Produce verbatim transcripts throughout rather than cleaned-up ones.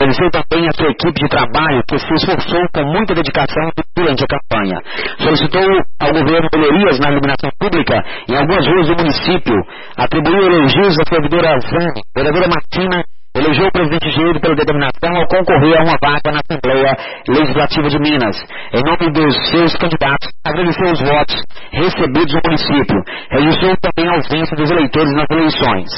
Agradeceu também a sua equipe de trabalho que se esforçou com muita dedicação durante a campanha. Solicitou ao governo melhorias na iluminação pública em algumas ruas do município. Atribuiu elogios à servidora Zane, vereadora Martina. Elegeu o presidente Gildo pela determinação ao concorrer a uma vaga na Assembleia Legislativa de Minas. Em nome dos seus candidatos, agradeceu os votos recebidos no município. Registrou também a ausência dos eleitores nas eleições.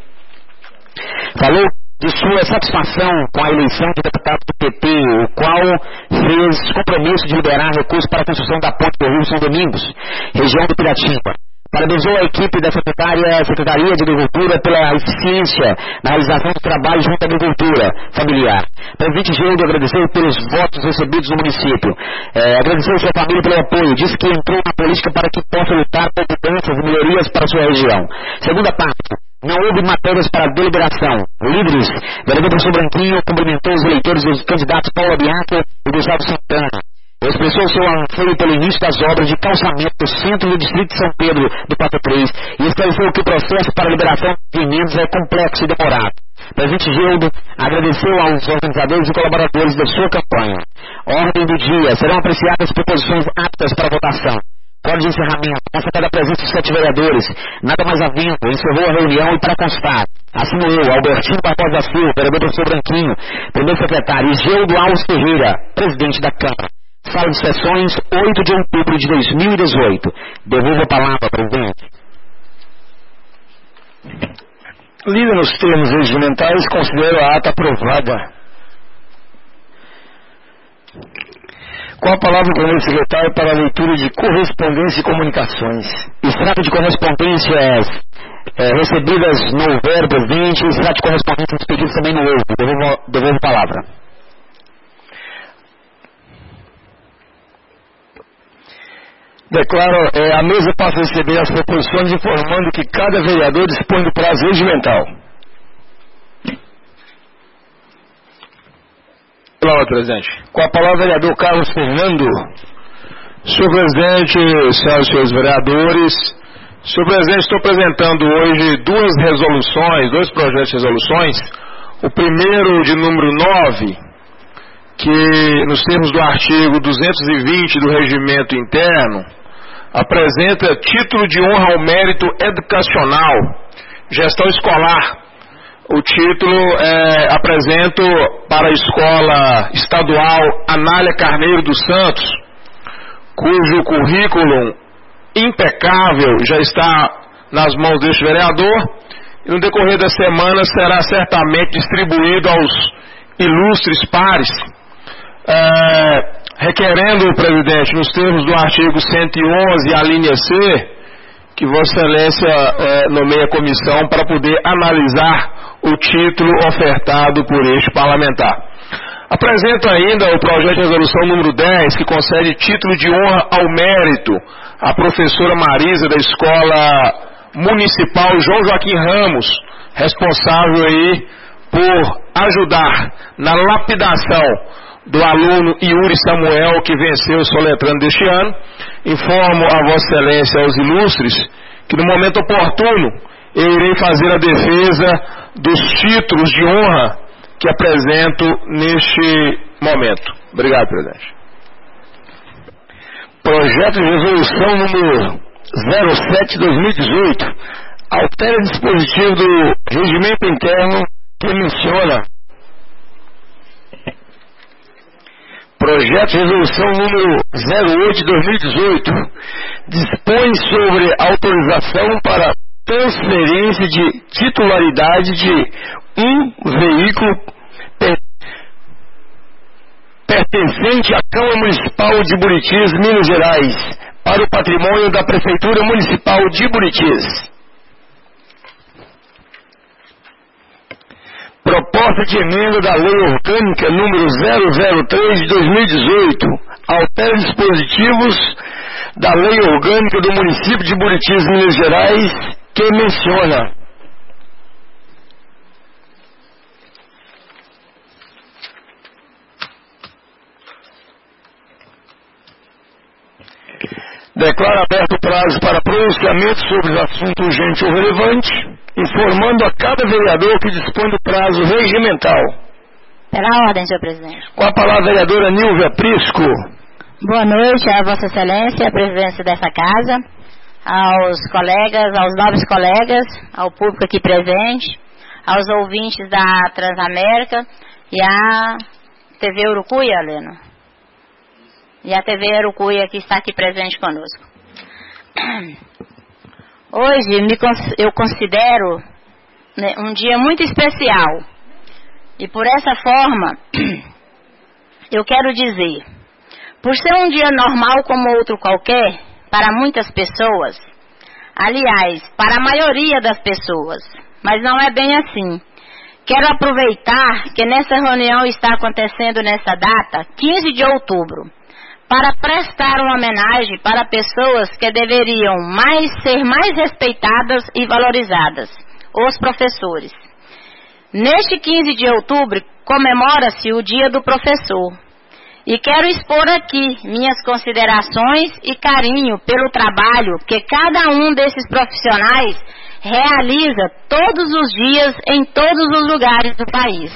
Falou de sua satisfação com a eleição de deputado do P T, o qual fez compromisso de liberar recursos para a construção da ponte do Rio São Domingos, região do Piratiba. Parabenizou a equipe da secretária, Secretaria de Agricultura pela eficiência na realização do trabalho junto à agricultura familiar. O presidente Gildo agradeceu pelos votos recebidos no município. É, agradeceu sua família pelo apoio. Disse que entrou na política para que possa lutar por mudanças e melhorias para a sua região. Segunda parte. Não houve matérias para deliberação. Líderes, vereador professor Branquinho cumprimentou os eleitores dos candidatos Paulo Bianco e Gustavo Santana. Expressou seu anseio pelo início das obras de calçamento do centro do distrito de São Pedro do Pátio três e esclareceu que o processo para a liberação de emendas é complexo e demorado. O presidente Gildo agradeceu aos organizadores e colaboradores da sua campanha. Ordem do dia. Serão apreciadas proposições aptas para votação. Código de encerramento. Constatada a presença dos sete vereadores. Nada mais havendo. Encerrou a reunião e para constar. Assino eu, Albertinho Barbosa Silva, vereador professor Branquinho, primeiro secretário, e Gildo Alves Ferreira, presidente da Câmara. Sala de sessões, oito de outubro de dois mil e dezoito. Devolvo a palavra, presidente. Lida nos termos regimentais, considero a ata aprovada. Com a palavra o primeiro secretário para a leitura de correspondência e comunicações. Extrato de correspondências é, recebidas não houver, presidente. Extrato de correspondências pedidos também não houve. Devolvo, devolvo a palavra. Declaro, é, a mesa passa a receber as proposições informando que cada vereador dispõe do prazo regimental. Palavra, presidente. Com a palavra, vereador Carlos Fernando. Senhor presidente, senhoras e senhores vereadores, senhor presidente, estou apresentando hoje duas resoluções, dois projetos de resoluções. O primeiro, de número nove, que nos termos do artigo duzentos e vinte do Regimento Interno, apresenta título de honra ao mérito educacional, gestão escolar. O título é, apresento para a Escola Estadual Anália Carneiro dos Santos, cujo currículo impecável já está nas mãos deste vereador, e no decorrer da semana será certamente distribuído aos ilustres pares. É, requerendo, presidente, nos termos do artigo cento e onze, a linha C, que Vossa Excelência é, nomeie a comissão para poder analisar o título ofertado por este parlamentar. Apresento ainda o projeto de resolução número dez, que concede título de honra ao mérito à professora Marisa da Escola Municipal João Joaquim Ramos, responsável aí por ajudar na lapidação do aluno Yuri Samuel, que venceu o soletrando deste ano. Informo a Vossa Excelência, aos ilustres, que no momento oportuno eu irei fazer a defesa dos títulos de honra que apresento neste momento. Obrigado, presidente. Projeto de resolução número zero sete barra dois mil e dezoito altera o dispositivo do regimento interno que menciona. Projeto de resolução número zero oito barra dois mil e dezoito dispõe sobre autorização para transferência de titularidade de um veículo per pertencente à Câmara Municipal de Buritis, Minas Gerais, para o patrimônio da Prefeitura Municipal de Buritis. Proposta de emenda da Lei Orgânica número zero zero três de dois mil e dezoito altera dispositivos da Lei Orgânica do Município de Buritis, Minas Gerais, que menciona: declara aberto o prazo para pronunciamento sobre os assuntos urgentes ou relevantes, informando a cada vereador que dispõe do prazo regimental. Pela ordem, senhor presidente. Com a palavra a vereadora Nilvia Prisco. Boa noite a Vossa Excelência, a presidência dessa casa, aos colegas, aos nobres colegas, ao público aqui presente, aos ouvintes da Transamérica e à T V Urucuia, Helena. E a T V Urucuia que está aqui presente conosco. Hoje me, eu considero, né, um dia muito especial. E por essa forma, eu quero dizer, por ser um dia normal como outro qualquer, para muitas pessoas, aliás, para a maioria das pessoas, mas não é bem assim. Quero aproveitar que nessa reunião está acontecendo nessa data, quinze de outubro, para prestar uma homenagem para pessoas que deveriam mais ser mais respeitadas e valorizadas, os professores. Neste quinze de outubro, comemora-se o Dia do Professor. E quero expor aqui minhas considerações e carinho pelo trabalho que cada um desses profissionais realiza todos os dias em todos os lugares do país.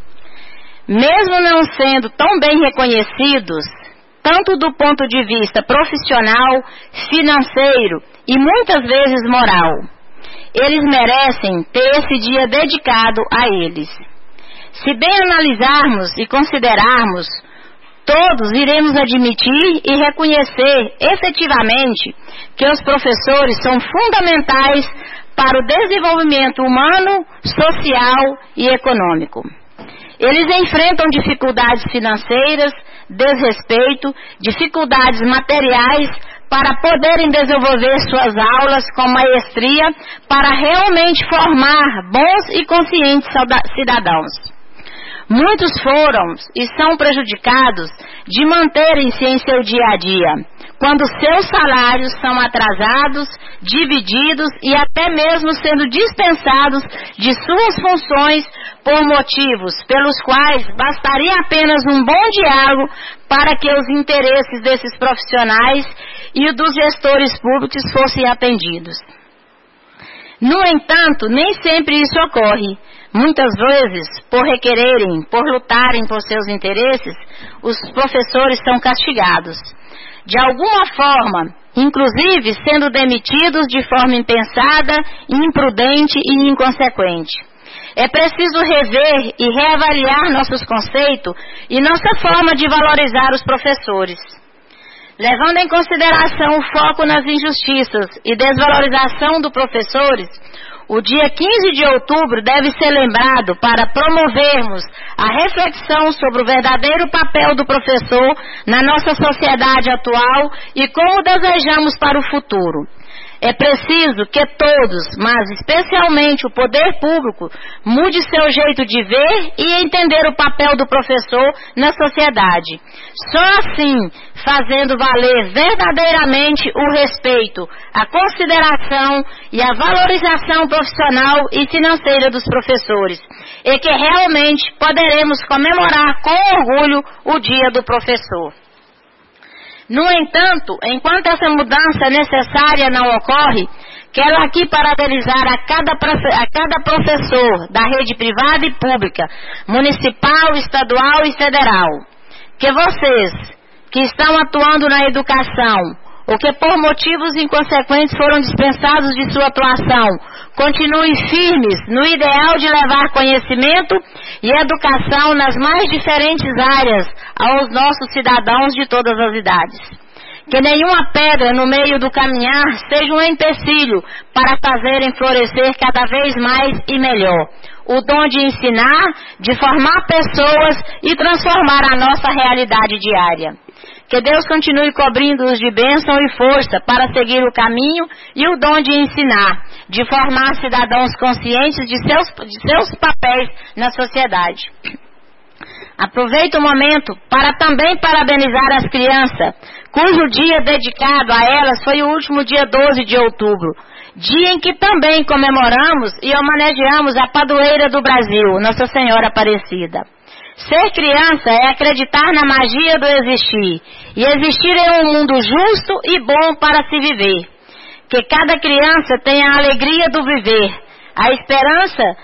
Mesmo não sendo tão bem reconhecidos, tanto do ponto de vista profissional, financeiro e muitas vezes moral, eles merecem ter esse dia dedicado a eles. Se bem analisarmos e considerarmos, todos iremos admitir e reconhecer efetivamente que os professores são fundamentais para o desenvolvimento humano, social e econômico. Eles enfrentam dificuldades financeiras, desrespeito, dificuldades materiais para poderem desenvolver suas aulas com maestria para realmente formar bons e conscientes cidadãos. Muitos foram e são prejudicados de manterem-se em seu dia a dia, quando seus salários são atrasados, divididos e até mesmo sendo dispensados de suas funções por motivos pelos quais bastaria apenas um bom diálogo para que os interesses desses profissionais e dos gestores públicos fossem atendidos. No entanto, nem sempre isso ocorre. Muitas vezes, por requererem, por lutarem por seus interesses, os professores são castigados. De alguma forma, inclusive sendo demitidos de forma impensada, imprudente e inconsequente. É preciso rever e reavaliar nossos conceitos e nossa forma de valorizar os professores. Levando em consideração o foco nas injustiças e desvalorização dos professores, o dia quinze de outubro deve ser lembrado para promovermos a reflexão sobre o verdadeiro papel do professor na nossa sociedade atual e como desejamos para o futuro. É preciso que todos, mas especialmente o poder público, mude seu jeito de ver e entender o papel do professor na sociedade. Só assim, fazendo valer verdadeiramente o respeito, a consideração e a valorização profissional e financeira dos professores, e que realmente poderemos comemorar com orgulho o Dia do Professor. No entanto, enquanto essa mudança necessária não ocorre, quero aqui parabenizar a cada, a cada professor da rede privada e pública, municipal, estadual e federal, que vocês, que estão atuando na educação, ou que por motivos inconsequentes foram dispensados de sua atuação, continuem firmes no ideal de levar conhecimento e educação nas mais diferentes áreas aos nossos cidadãos de todas as idades. Que nenhuma pedra no meio do caminhar seja um empecilho para fazerem florescer cada vez mais e melhor o dom de ensinar, de formar pessoas e transformar a nossa realidade diária. Que Deus continue cobrindo-os de bênção e força para seguir o caminho e o dom de ensinar, de formar cidadãos conscientes de seus, de seus papéis na sociedade. Aproveito o momento para também parabenizar as crianças, cujo dia dedicado a elas foi o último dia doze de outubro, dia em que também comemoramos e homenageamos a padroeira do Brasil, Nossa Senhora Aparecida. Ser criança é acreditar na magia do existir, e existir em um mundo justo e bom para se viver. Que cada criança tenha a alegria do viver, a esperança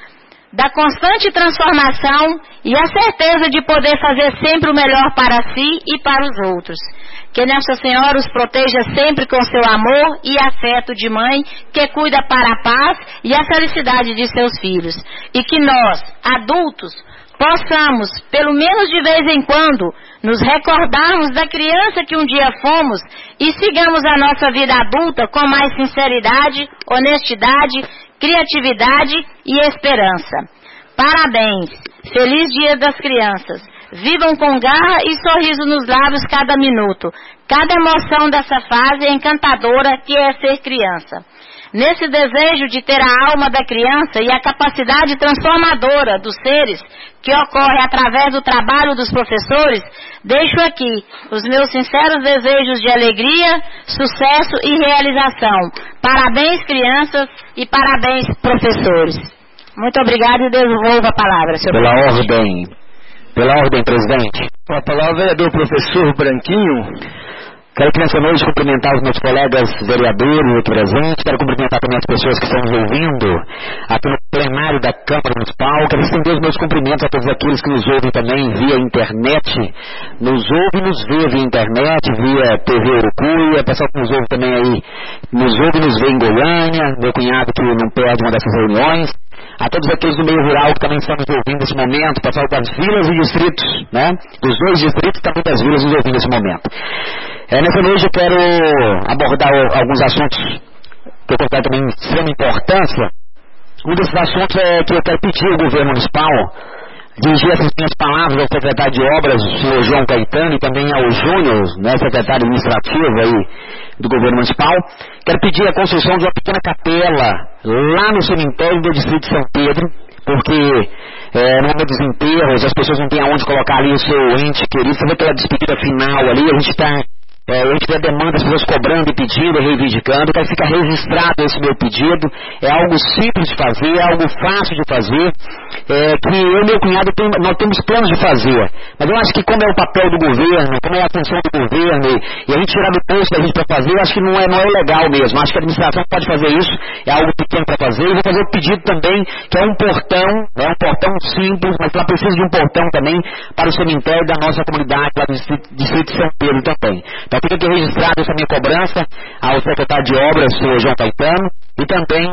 da constante transformação e a certeza de poder fazer sempre o melhor para si e para os outros. Que Nossa Senhora os proteja sempre com seu amor e afeto de mãe que cuida para a paz e a felicidade de seus filhos. E que nós, adultos, possamos, pelo menos de vez em quando, nos recordarmos da criança que um dia fomos e sigamos a nossa vida adulta com mais sinceridade, honestidade, criatividade e esperança. Parabéns! Feliz Dia das Crianças! Vivam com garra e sorriso nos lábios cada minuto. Cada emoção dessa fase encantadora que é ser criança. Nesse desejo de ter a alma da criança e a capacidade transformadora dos seres que ocorre através do trabalho dos professores, deixo aqui os meus sinceros desejos de alegria, sucesso e realização. Parabéns, crianças, e parabéns, professores. Muito obrigada e devolvo a palavra, senhor Pela presidente. ordem. Pela ordem, presidente. A palavra é do professor Branquinho. Quero que nessa noite cumprimentar os meus colegas vereadores aqui presentes. Quero cumprimentar também as pessoas que estão nos ouvindo aqui no plenário da Câmara Municipal. Quero estender os meus cumprimentos a todos aqueles que nos ouvem também via internet. Nos ouve e nos vê via internet, via T V Urucuia. O pessoal que nos ouve também aí, nos ouve e nos vê em Goiânia. Meu cunhado que não perde uma dessas reuniões. A todos aqueles do meio rural que também estão nos ouvindo nesse momento, o pessoal das vilas e distritos, né? Dos dois distritos e também das vilas nos ouvindo nesse momento. É, nessa noite eu quero abordar alguns assuntos que eu considero também de extrema importância. Um desses assuntos é que eu quero pedir ao governo municipal, dirigir essas minhas palavras ao secretário de Obras, o senhor João Caetano, e também ao Júnior, né, secretário administrativo aí do governo municipal. Quero pedir a construção de uma pequena capela lá no cemitério do distrito de São Pedro, porque é, no momento dos enterros as pessoas não têm aonde colocar ali o seu ente querido. Você vê aquela despedida final ali, a gente está... É, a gente vê a demanda, as pessoas cobrando e pedindo, reivindicando. Quero ficar registrado esse meu pedido. É algo simples de fazer, é algo fácil de fazer, é, que eu e meu cunhado tem, nós temos planos de fazer. Mas eu acho que como é o papel do governo, como é a função do governo, e, e a gente tirar do posto da gente para fazer, eu acho que não é, não é legal mesmo. Acho que a administração pode fazer isso, é algo pequeno para fazer. E vou fazer o pedido também, que é um portão, é um portão simples, mas ela precisa de um portão também para o cemitério da nossa comunidade, lá do distrito, distrito de São Pedro também. Então fica aqui registrado essa minha cobrança ao secretário de Obras, o senhor João Caetano, e também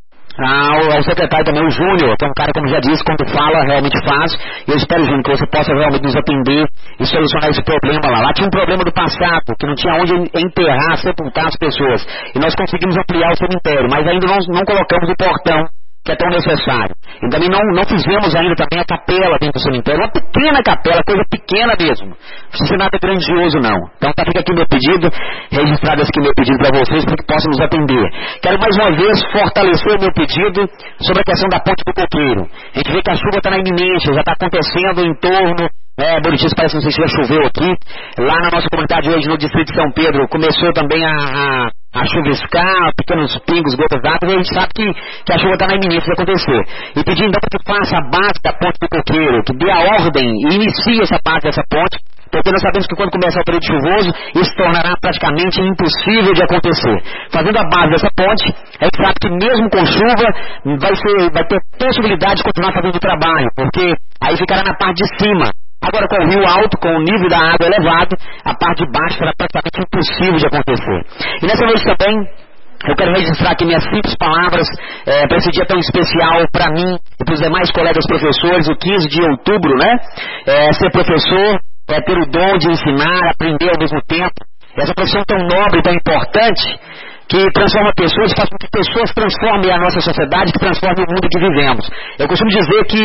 ao, ao secretário também, o Júnior, que é um cara, como já disse, quando fala, realmente faz. E eu espero, Júnior, que você possa realmente nos atender e solucionar esse problema lá. Lá tinha um problema do passado, que não tinha onde enterrar, sepultar as pessoas. E nós conseguimos ampliar o cemitério, mas ainda não, não colocamos o portão que é tão necessário. E também não, não fizemos ainda também a capela dentro do cemitério, uma pequena capela, coisa pequena mesmo. Não precisa ser nada grandioso não. Então tá, fica aqui o meu pedido, registrado aqui o meu pedido para vocês, para que possam nos atender. Quero mais uma vez fortalecer o meu pedido sobre a questão da ponte do Coqueiro. A gente vê que a chuva está na iminência, já está acontecendo em torno... É, Buritis parece, não sei se já choveu aqui. Lá na nossa comunidade hoje, no distrito de São Pedro, começou também a, a, a chuviscar, pequenos pingos, gotas d'água, e a gente sabe que, que a chuva está na iminência de acontecer. E pedindo então que faça a base da ponte do Coqueiro, que dê a ordem e inicie essa base dessa ponte, porque nós sabemos que quando começar o período chuvoso, isso tornará praticamente impossível de acontecer. Fazendo a base dessa ponte, a gente sabe que mesmo com chuva, vai, ser, vai ter possibilidade de continuar fazendo o trabalho, porque aí ficará na parte de cima. Agora, com o rio alto, com o nível da água elevado, a parte de baixo será praticamente impossível de acontecer. E nessa noite também, eu quero registrar aqui minhas simples palavras é, para esse dia tão especial para mim e para os demais colegas professores, o quinze de outubro, né? É, ser professor, é ter o dom de ensinar, aprender ao mesmo tempo. Essa profissão tão nobre, tão importante, que transforma pessoas, faz com que pessoas transformem a nossa sociedade, que transformem o mundo que vivemos. Eu costumo dizer que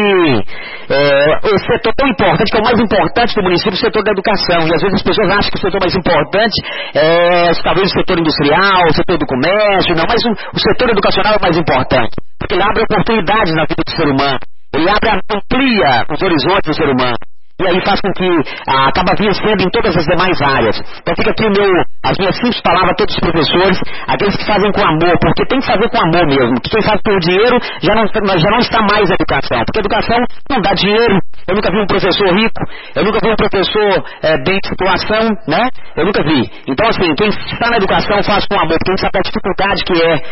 é, o setor tão importante, que é o mais importante do município, é o setor da educação. E às vezes as pessoas acham que o setor mais importante é talvez o setor industrial, o setor do comércio, não, mas o, o setor educacional é o mais importante, porque ele abre oportunidades na vida do ser humano, ele abre, amplia os horizontes do ser humano. E aí faz com que ah, acaba vencendo em todas as demais áreas. Então fica aqui o meu, as minhas simples palavras a todos os professores, aqueles que fazem com amor, porque tem que fazer com amor mesmo. Que quem faz por dinheiro já não, já não está mais na educação, porque a educação não dá dinheiro. Eu nunca vi um professor rico, eu nunca vi um professor é, bem de situação, né? Eu nunca vi. Então assim, quem está na educação faz com amor, porque a gente sabe a dificuldade que é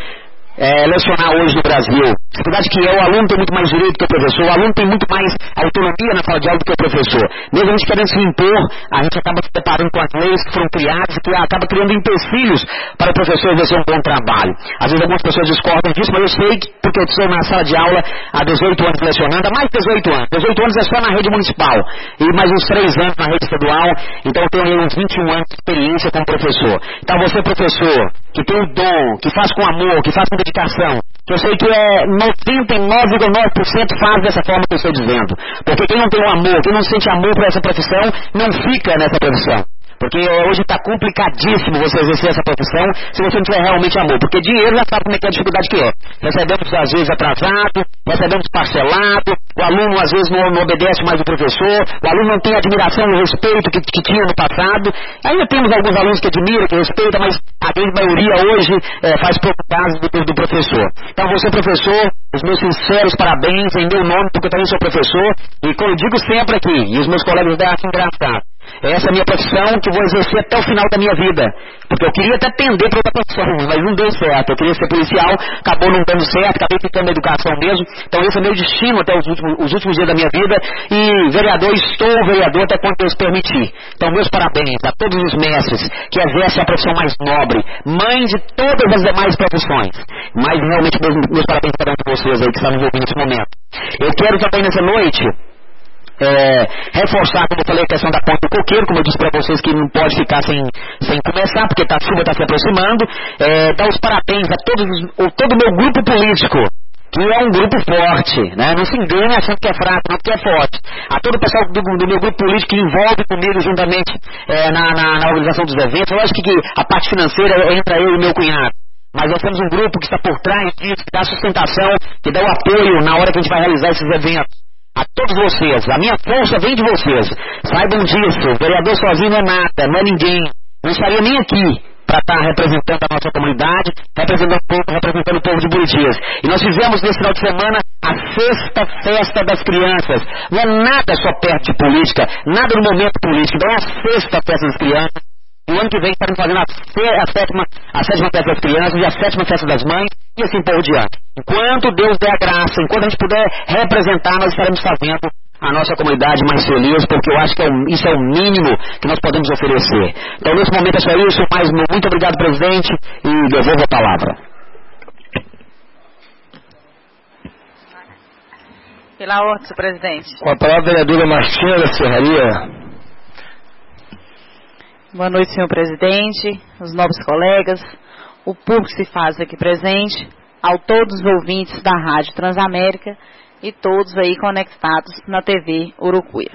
É, lecionar hoje no Brasil. A dificuldade que é, o aluno tem muito mais direito que o professor, o aluno tem muito mais autonomia na sala de aula do que o professor. Mesmo a gente querendo se impor, a gente acaba se deparando com as leis que foram criadas e que acaba criando empecilhos para o professor exercer um bom trabalho. Às vezes algumas pessoas discordam disso, mas eu sei que, porque eu estou na sala de aula há dezoito anos lecionando, há mais de dezoito anos. dezoito anos é só na rede municipal e mais uns três anos na rede estadual, então eu tenho aí uns vinte e um anos de experiência como professor. Então você, professor, que tem o dom, que faz com amor, que faz com dedicação, que eu sei que é noventa e nove vírgula nove por cento faz dessa forma que eu estou dizendo. Porque quem não tem o amor, quem não sente amor por essa profissão, não fica nessa profissão. Porque hoje está complicadíssimo você exercer essa profissão se você não tiver realmente amor. Porque dinheiro já sabe como é que é a dificuldade que é. Recebemos às vezes atrasado, recebemos parcelado, o aluno às vezes não, não obedece mais o professor, o aluno não tem a admiração e o respeito que, que tinha no passado. Ainda temos alguns alunos que admiram, que respeitam, mas a grande maioria hoje é, faz pouco caso do, do professor. Então você, professor, os meus sinceros parabéns em meu nome, porque eu também sou professor, e como eu digo sempre aqui, e os meus colegas da arte engraçado, essa é a minha profissão que eu vou exercer até o final da minha vida. Porque eu queria até pender para outra profissão, mas não deu certo. Eu queria ser policial, acabou não dando certo, acabei ficando na educação mesmo. Então esse é meu destino até os últimos, os últimos dias da minha vida. E vereador, estou vereador até quando Deus permitir. Então meus parabéns a todos os mestres que exercem a profissão mais nobre, mãe de todas as demais profissões. Mas realmente meus, meus parabéns para cada um de vocês aí que estão envolvidos nesse momento. Eu quero também nessa noite É, reforçar, como eu falei, a questão da ponte do coqueiro, como eu disse para vocês que não pode ficar sem, sem começar, porque tá, a chuva está se aproximando. É, dar os parabéns a todos os, todo o meu grupo político, que é um grupo forte, né? Não se engane achando que é fraco, não, que é forte. A todo o pessoal do, do meu grupo político que envolve comigo juntamente é, na, na, na organização dos eventos. Eu acho que, que a parte financeira entra eu e meu cunhado. Mas nós temos um grupo que está por trás disso, que dá sustentação, que dá o apoio na hora que a gente vai realizar esses eventos. A todos vocês, a minha força vem de vocês. Saibam disso, o vereador sozinho não é nada, não é ninguém. Não estaria nem aqui para estar representando a nossa comunidade, representando o povo, representando o povo de Buritis. E nós fizemos nesse final de semana a sexta festa das crianças. Não é nada só perto de política, nada no momento político, então é a sexta festa das crianças. E o ano que vem estaremos fazendo a, a, sétima, a sétima festa das crianças e a sétima festa das mães e assim por diante. Enquanto Deus der a graça, enquanto a gente puder representar, nós estaremos fazendo a nossa comunidade mais feliz, porque eu acho que é o, isso é o mínimo que nós podemos oferecer. Então nesse momento é só isso, mas muito obrigado, presidente, e devolvo a palavra. Pela ordem, senhor presidente. Com a palavra, vereadora Martinha da Serraria. Boa noite, senhor presidente, os nobres colegas, o público que se faz aqui presente, a todos os ouvintes da Rádio Transamérica e todos aí conectados na T V Urucuia.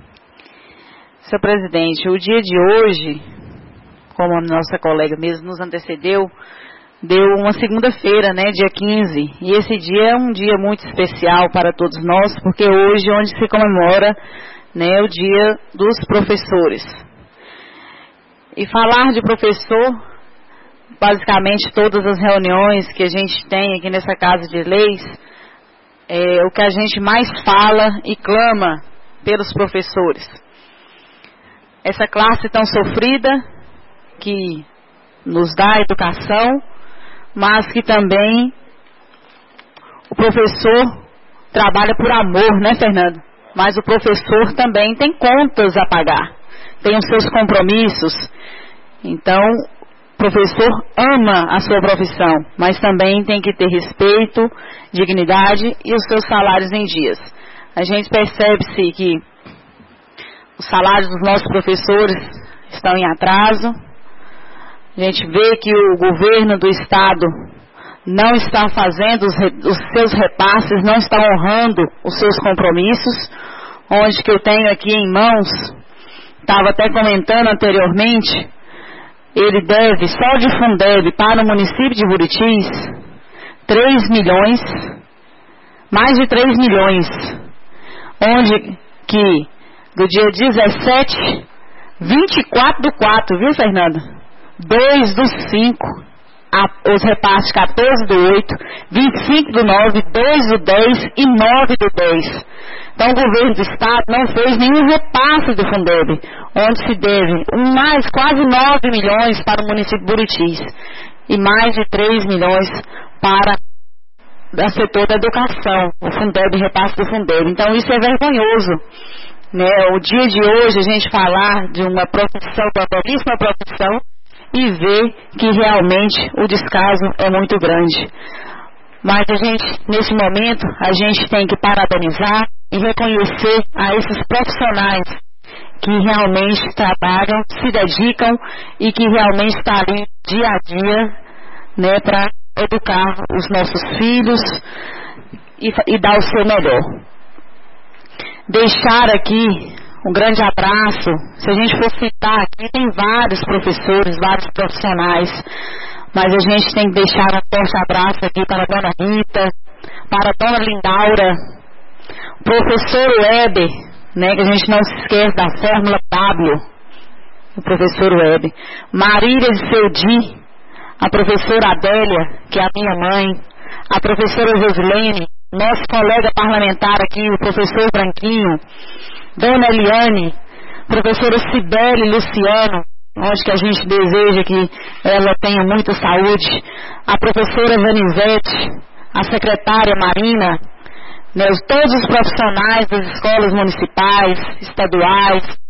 Senhor presidente, o dia de hoje, como a nossa colega mesmo nos antecedeu, deu uma segunda-feira, né, dia quinze, e esse dia é um dia muito especial para todos nós, porque hoje é onde se comemora, né, o dia dos professores. E falar de professor, basicamente todas as reuniões que a gente tem aqui nessa Casa de Leis, é o que a gente mais fala e clama pelos professores. Essa classe tão sofrida, que nos dá educação, mas que também o professor trabalha por amor, né, Fernando? Mas o professor também tem contas a pagar, tem os seus compromissos. Então, o professor ama a sua profissão, mas também tem que ter respeito, dignidade e os seus salários em dias. A gente percebe-se que os salários dos nossos professores estão em atraso. A gente vê que o governo do estado não está fazendo os, os seus repasses, não está honrando os seus compromissos, onde que eu tenho aqui em mãos, estava até comentando anteriormente, ele deve, só de Fundeb para o município de Buritis, três milhões, mais de três milhões, onde que do dia dezessete, vinte e quatro do quatro, viu, Fernando? dois do cinco, a, os repasses quatorze do oito, vinte e cinco do nove, dois do dez e nove do dez. Então o governo do estado não fez nenhum repasse do Fundeb, onde se deve mais quase nove milhões para o município de Buritis e mais de três milhões para o setor da educação, o Fundeb, o repasse do Fundeb. Então isso é vergonhoso, né? O dia de hoje a gente falar de uma profissão, uma belíssima profissão, e ver que realmente o descaso é muito grande. Mas a gente, nesse momento, a gente tem que parabenizar e reconhecer a esses profissionais que realmente trabalham, se dedicam e que realmente estão ali dia a dia, né, para educar os nossos filhos e, e dar o seu melhor. Deixar aqui um grande abraço. Se a gente for citar aqui, tem vários professores, vários profissionais, mas a gente tem que deixar um forte abraço aqui para a dona Rita, para a dona Lindaura, o professor Weber, né, que a gente não se esquece da Fórmula W, o professor Weber, Marília de Seudi, a professora Adélia, que é a minha mãe, a professora Josilene, nosso colega parlamentar aqui, o professor Branquinho, dona Eliane, professora Cibele Luciano, onde que a gente deseja que ela tenha muita saúde, a professora Vanizete, a secretária Marina, né, todos os profissionais das escolas municipais, estaduais,